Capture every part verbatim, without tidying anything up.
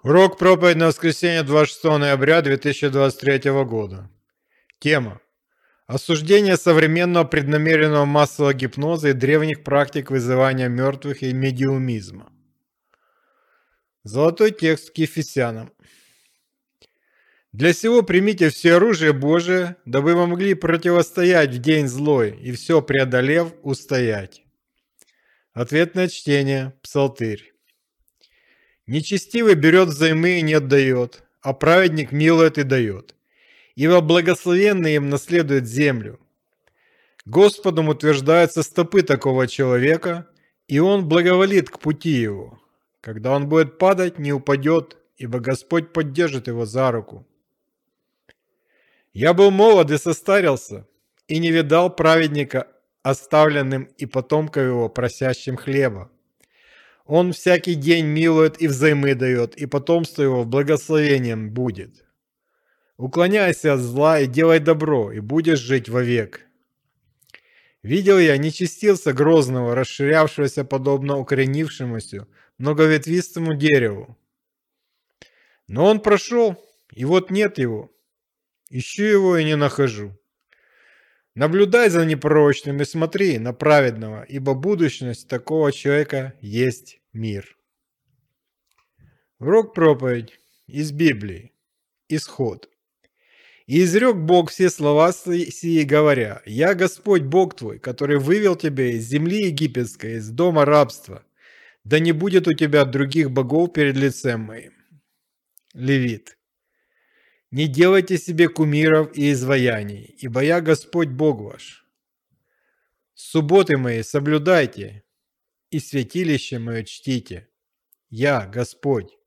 Урок проповедь на воскресенье двадцать шестого ноября две тысячи двадцать третьего года. Тема. Осуждение современного преднамеренного массового гипноза и древних практик вызывания мертвых и медиумизма. Золотой текст к Ефесянам. «Для сего примите все оружие Божие, дабы вы могли противостоять в день злой и все преодолев устоять». Ответное чтение. Псалтырь. «Нечестивый берет взаймы и не отдает, а праведник милует и дает. Ибо благословенный им наследует землю. Господом утверждаются стопы такого человека, и он благоволит к пути его. Когда он будет падать, не упадет, ибо Господь поддержит его за руку. Я был молод и состарился, и не видал праведника оставленным и потомков его просящим хлеба. Он всякий день милует и взаймы дает, и потомство его благословением будет. Уклоняйся от зла и делай добро, и будешь жить вовек. Видел я нечестивца грозного, расширявшегося подобно укоренившемуся многоветвистому дереву. Но он прошел, и вот нет его. Ищу его и не нахожу. Наблюдай за непорочным и смотри на праведного, ибо будущность такого человека есть мир». Урок проповедь из Библии. Исход. «И изрек Бог все слова сии, говоря: Я Господь Бог твой, который вывел тебя из земли египетской, из дома рабства. Да не будет у тебя других богов перед лицем моим». Левит. «Не делайте себе кумиров и изваяний, ибо я Господь Бог ваш. Субботы мои соблюдайте, и святилище мое чтите. Я Господь.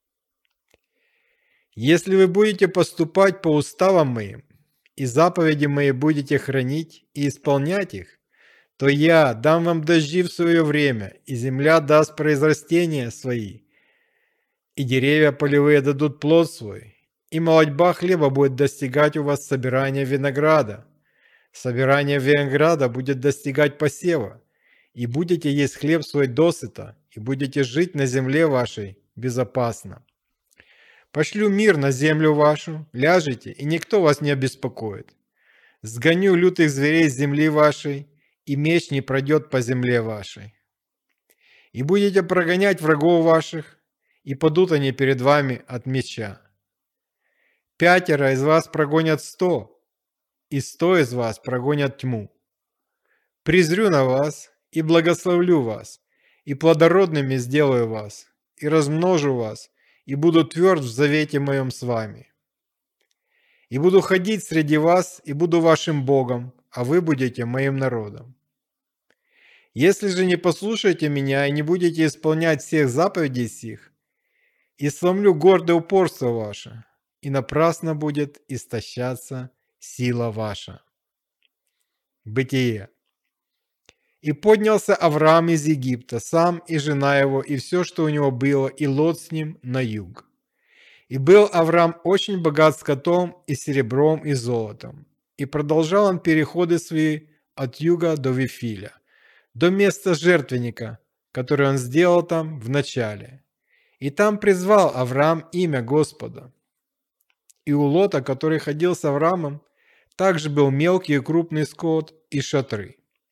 Если вы будете поступать по уставам моим, и заповеди мои будете хранить и исполнять их, то я дам вам дожди в свое время, и земля даст произрастения свои, и деревья полевые дадут плод свой, и молодьба хлеба будет достигать у вас собирания винограда. Собирание винограда будет достигать посева, и будете есть хлеб свой досыта, и будете жить на земле вашей безопасно. Пошлю мир на землю вашу, ляжете, и никто вас не обеспокоит. Сгоню лютых зверей с земли вашей, и меч не пройдет по земле вашей. И будете прогонять врагов ваших, и падут они перед вами от меча. Пятеро из вас прогонят сто, и сто из вас прогонят тьму. Презрю на вас и благословлю вас, и плодородными сделаю вас, и размножу вас, и буду тверд в завете моем с вами. И буду ходить среди вас, и буду вашим Богом, а вы будете моим народом. Если же не послушаете меня и не будете исполнять всех заповедей сих, и сломлю гордое упорство ваше, и напрасно будет истощаться сила ваша». Бытие. «И поднялся Авраам из Египта, сам и жена его, и все, что у него было, и Лот с ним на юг. И был Авраам очень богат скотом, и серебром, и золотом. И продолжал он переходы свои от юга до Вифиля, до места жертвенника, который он сделал там в начале. И там призвал Авраам имя Господа. И у Лота, который ходил с Авраамом, также был мелкий и крупный скот и шатры.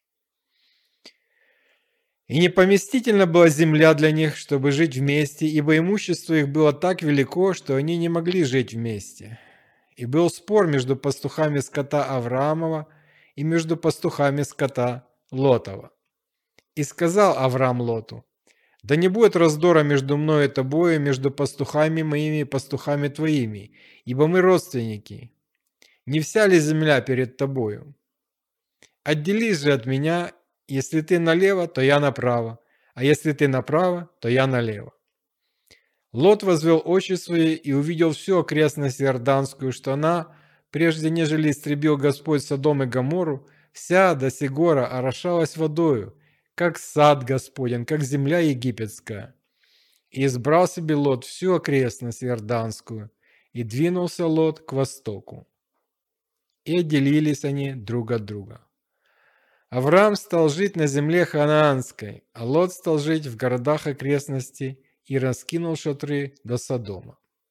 И непоместительна была земля для них, чтобы жить вместе, ибо имущество их было так велико, что они не могли жить вместе. И был спор между пастухами скота Авраамова и между пастухами скота Лотова. И сказал Авраам Лоту: да не будет раздора между мною и тобою, между пастухами моими и пастухами твоими, ибо мы родственники. Не вся ли земля перед тобою? Отделись же от меня, если ты налево, то я направо, а если ты направо, то я налево. Лот возвел очи свои и увидел всю окрестность Иорданскую, что она, прежде нежели истребил Господь Содом и Гоморру, вся до сих гора орошалась водою, как сад Господень, как земля египетская. И избрал себе Лот всю окрестность Иорданскую, и двинулся Лот к востоку. И отделились они друг от друга. Авраам стал жить на земле ханаанской, а Лот стал жить в городах окрестностей и раскинул шатры до Содома.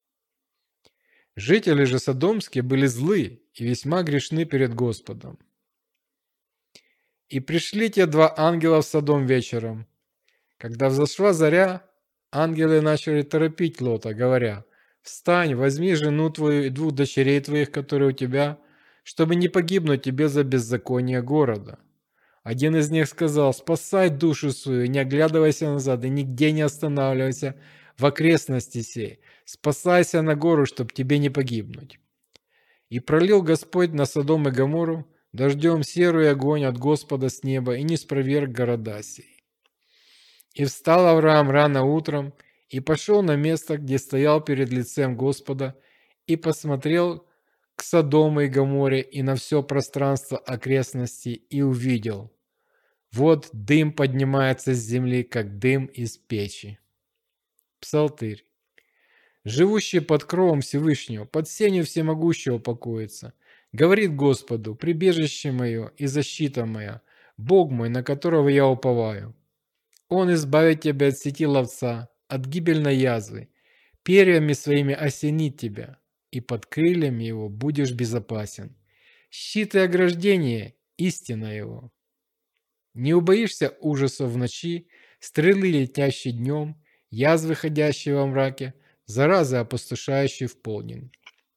Жители же Содомские были злы и весьма грешны перед Господом. И пришли те два ангела в Содом вечером. Когда взошла заря, ангелы начали торопить Лота, говоря: «Встань, возьми жену твою и двух дочерей твоих, которые у тебя, чтобы не погибнуть тебе за беззаконие города». Один из них сказал: «Спасай душу свою, не оглядывайся назад и нигде не останавливайся в окрестности сей. Спасайся на гору, чтоб тебе не погибнуть». И пролил Господь на Содом и Гоморру дождем серу и огонь от Господа с неба, и не спроверг города сей. И встал Авраам рано утром, и пошел на место, где стоял перед лицем Господа, и посмотрел к Содому и Гоморре и на все пространство окрестностей, и увидел: вот дым поднимается с земли, как дым из печи. Псалтырь. Живущий под кровом Всевышнего, под сенью Всемогущего покоится. Говорит Господу: прибежище мое и защита моя, Бог мой, на которого я уповаю. Он избавит тебя от сети ловца, от гибельной язвы, перьями своими осенит тебя, и под крыльями его будешь безопасен. Щит и ограждение – истина его. Не убоишься ужасов в ночи, стрелы, летящие днем, язвы, ходящие во мраке, заразы, опустошающие в полдень.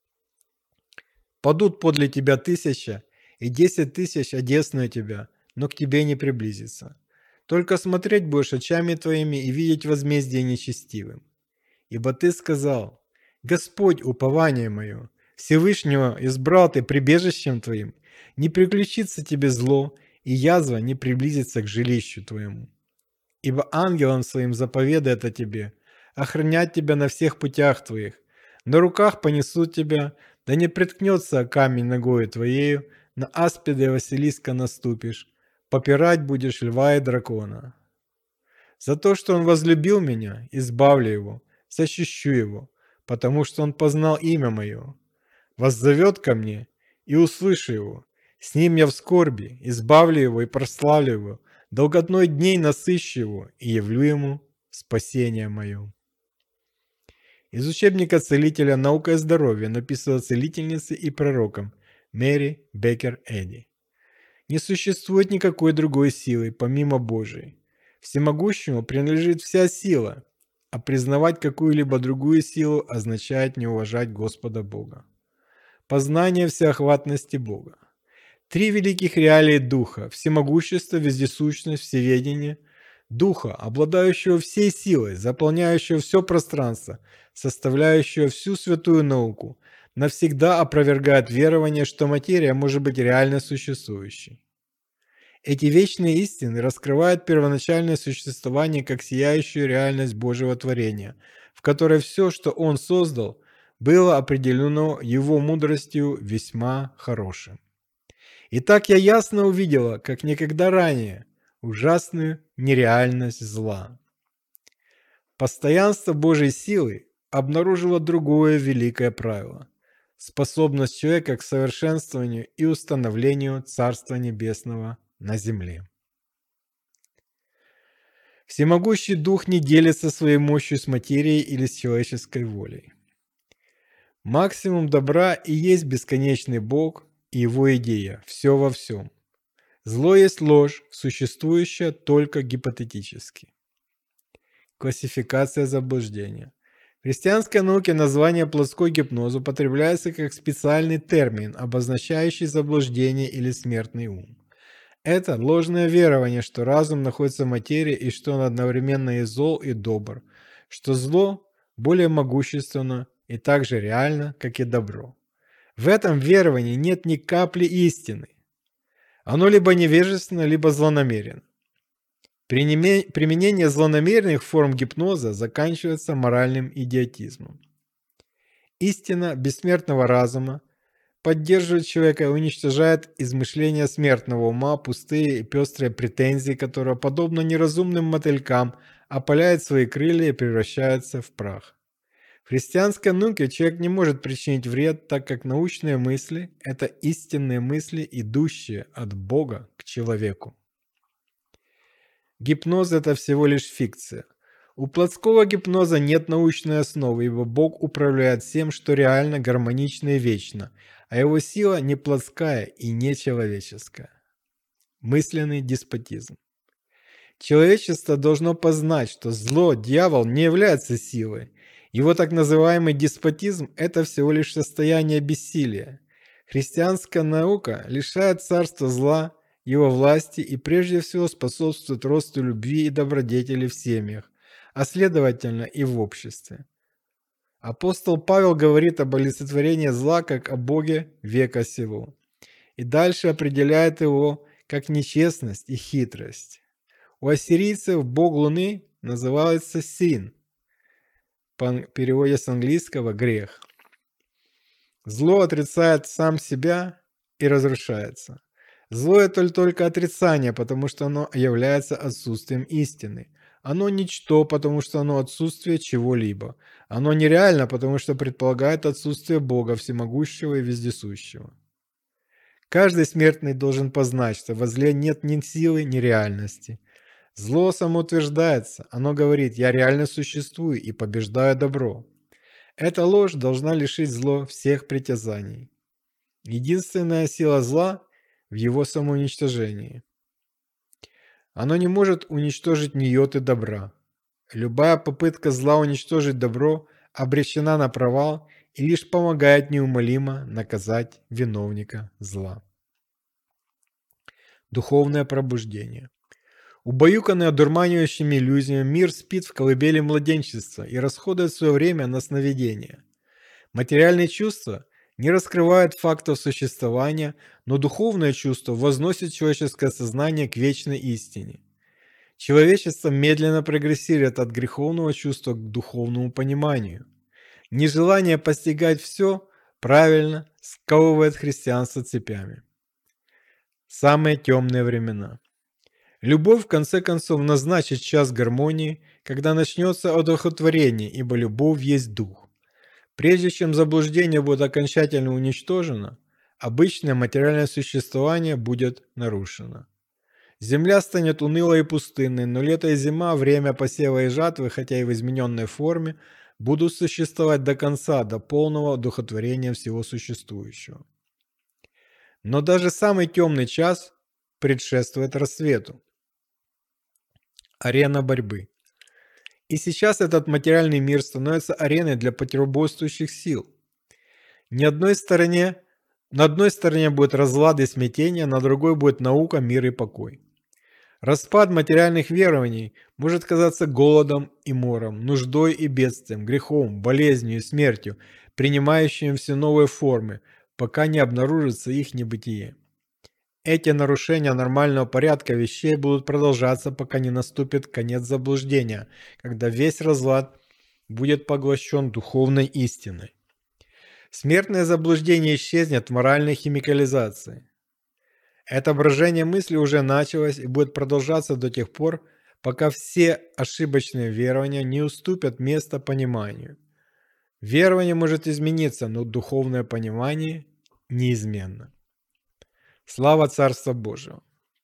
Падут подле тебя тысяча, и десять тысяч одесную тебя, но к тебе не приблизится. Только смотреть будешь очами твоими и видеть возмездие нечестивым. Ибо ты сказал: Господь, упование мое, Всевышнего избрал ты прибежищем твоим, не приключится тебе зло, и язва не приблизится к жилищу твоему. Ибо ангелам своим заповедает о тебе, охранять тебя на всех путях твоих, на руках понесут тебя, да не приткнется камень ногою твоею, на аспида и Василиска наступишь, попирать будешь льва и дракона. За то, что он возлюбил меня, избавлю его, защищу его, потому что он познал имя мое. Воззовет ко мне, и услышу его. С ним я в скорби, избавлю его и прославлю его, долготной дней насыщу его и явлю ему спасение мое. Из учебника целителя «Наука и здоровье», написано целительницей и пророком Мэри Беккер Эдди. Не существует никакой другой силы, помимо Божией. Всемогущему принадлежит вся сила, а признавать какую-либо другую силу означает не уважать Господа Бога. Познание всеохватности Бога. Три великих реалии Духа – всемогущество, вездесущность, всеведение – Духа, обладающего всей силой, заполняющего все пространство, составляющего всю святую науку, навсегда опровергает верование, что материя может быть реально существующей. Эти вечные истины раскрывают первоначальное существование как сияющую реальность Божьего творения, в которой все, что Он создал, было определено Его мудростью весьма хорошим. Итак, я ясно увидела, как никогда ранее, ужасную нереальность зла. Постоянство Божьей силы обнаружило другое великое правило – способность человека к совершенствованию и установлению Царства Небесного на земле. Всемогущий Дух не делится своей мощью с материей или с человеческой волей. Максимум добра и есть бесконечный Бог и Его идея – все во всем. Зло есть ложь, существующая только гипотетически. Классификация заблуждения. В христианской науке название плотской гипноз употребляется как специальный термин, обозначающий заблуждение или смертный ум. Это ложное верование, что разум находится в материи и что он одновременно и зол, и добр, что зло более могущественно и так же реально, как и добро. В этом веровании нет ни капли истины. Оно либо невежественно, либо злонамеренно. Применение злонамеренных форм гипноза заканчивается моральным идиотизмом. Истина бессмертного разума поддерживает человека и уничтожает из мышления смертного ума пустые и пестрые претензии, которые, подобно неразумным мотылькам, опаляют свои крылья и превращаются в прах. В христианской науке человек не может причинить вред, так как научные мысли – это истинные мысли, идущие от Бога к человеку. Гипноз – это всего лишь фикция. У плотского гипноза нет научной основы, ибо Бог управляет всем, что реально, гармонично и вечно, а его сила не плотская и не человеческая. Мысленный деспотизм. Человечество должно познать, что зло, дьявол, не является силой. Его так называемый деспотизм – это всего лишь состояние бессилия. Христианская наука лишает царства зла, его власти и прежде всего способствует росту любви и добродетели в семьях, а следовательно и в обществе. Апостол Павел говорит об олицетворении зла как о Боге века сего, и дальше определяет его как нечестность и хитрость. У ассирийцев бог Луны называется Син, по переводе с английского «грех». Зло отрицает сам себя и разрушается. Зло – это только отрицание, потому что оно является отсутствием истины. Оно ничто, потому что оно отсутствие чего-либо. Оно нереально, потому что предполагает отсутствие Бога всемогущего и вездесущего. Каждый смертный должен познать, что во зле нет ни силы, ни реальности. Зло самоутверждается, оно говорит: «Я реально существую и побеждаю добро». Эта ложь должна лишить зло всех притязаний. Единственная сила зла в его самоуничтожении. Оно не может уничтожить ни йоты добра. Любая попытка зла уничтожить добро обречена на провал и лишь помогает неумолимо наказать виновника зла. Духовное пробуждение. Убаюканный одурманивающими иллюзиями, мир спит в колыбели младенчества и расходует свое время на сновидения. Материальные чувства не раскрывают фактов существования, но духовное чувство возносит человеческое сознание к вечной истине. Человечество медленно прогрессирует от греховного чувства к духовному пониманию. Нежелание постигать все правильно сковывает христианство цепями. Самые темные времена. Любовь, в конце концов, назначит час гармонии, когда начнется одухотворение, ибо любовь есть дух. Прежде чем заблуждение будет окончательно уничтожено, обычное материальное существование будет нарушено. Земля станет унылой и пустынной, но лето и зима, время посева и жатвы, хотя и в измененной форме, будут существовать до конца, до полного одухотворения всего существующего. Но даже самый темный час предшествует рассвету. Арена борьбы. И сейчас этот материальный мир становится ареной для противоборствующих сил. Ни одной стороне, на одной стороне будет разлад и смятение, на другой будет наука, мир и покой. Распад материальных верований может казаться голодом и мором, нуждой и бедствием, грехом, болезнью и смертью, принимающим все новые формы, пока не обнаружится их небытие. Эти нарушения нормального порядка вещей будут продолжаться, пока не наступит конец заблуждения, когда весь разлад будет поглощен духовной истиной. Смертное заблуждение исчезнет в моральной химикализации. Это брожение мысли уже началось и будет продолжаться до тех пор, пока все ошибочные верования не уступят место пониманию. Верование может измениться, но духовное понимание неизменно. Слава Царства Божьего!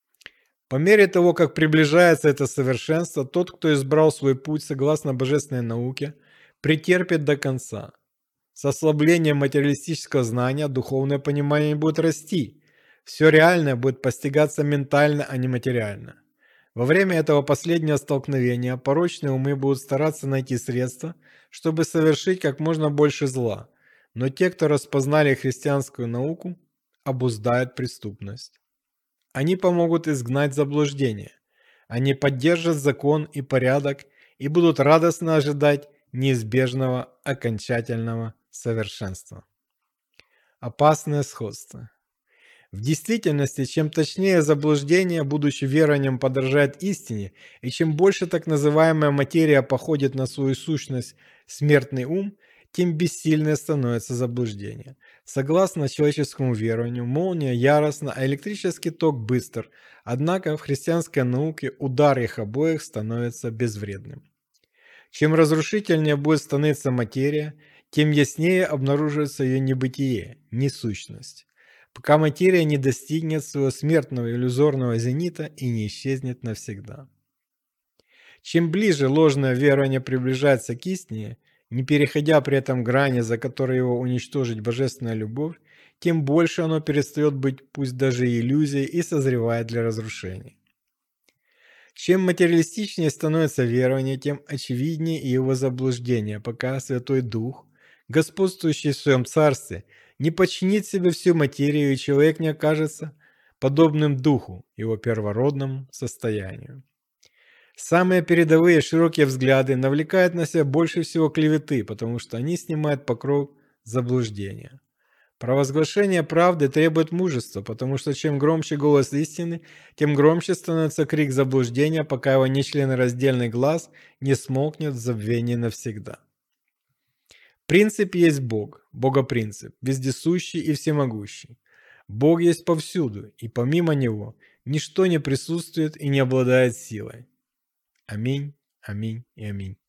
По мере того, как приближается это совершенство, тот, кто избрал свой путь согласно божественной науке, претерпит до конца. С ослаблением материалистического знания духовное понимание будет расти. Все реальное будет постигаться ментально, а не материально. Во время этого последнего столкновения порочные умы будут стараться найти средства, чтобы совершить как можно больше зла, но те, кто распознали христианскую науку, обуздают преступность. Они помогут изгнать заблуждение. Они поддержат закон и порядок и будут радостно ожидать неизбежного окончательного совершенства. Опасное сходство. В действительности, чем точнее заблуждение, будучи верованием, подражает истине, и чем больше так называемая материя походит на свою сущность смертный ум, тем бессильнее становится заблуждение. Согласно человеческому верованию, молния яростна, а электрический ток быстр, однако в христианской науке удар их обоих становится безвредным. Чем разрушительнее будет становиться материя, тем яснее обнаруживается ее небытие, несущность, пока материя не достигнет своего смертного иллюзорного зенита и не исчезнет навсегда. Чем ближе ложное верование приближается к истине, не переходя при этом грани, за которые его уничтожить божественная любовь, тем больше оно перестает быть пусть даже иллюзией и созревает для разрушения. Чем материалистичнее становится верование, тем очевиднее и его заблуждение, пока Святой Дух, господствующий в своем царстве, не подчинит себе всю материю, и человек не окажется подобным Духу, его первородному состоянию. Самые передовые широкие взгляды навлекают на себя больше всего клеветы, потому что они снимают покров заблуждения. Провозглашение правды требует мужества, потому что чем громче голос истины, тем громче становится крик заблуждения, пока его нечленораздельный глаз не смолкнет в забвении навсегда. Принцип есть Бог, Богопринцип, вездесущий и всемогущий. Бог есть повсюду, и помимо Него ничто не присутствует и не обладает силой. Аминь, аминь и аминь.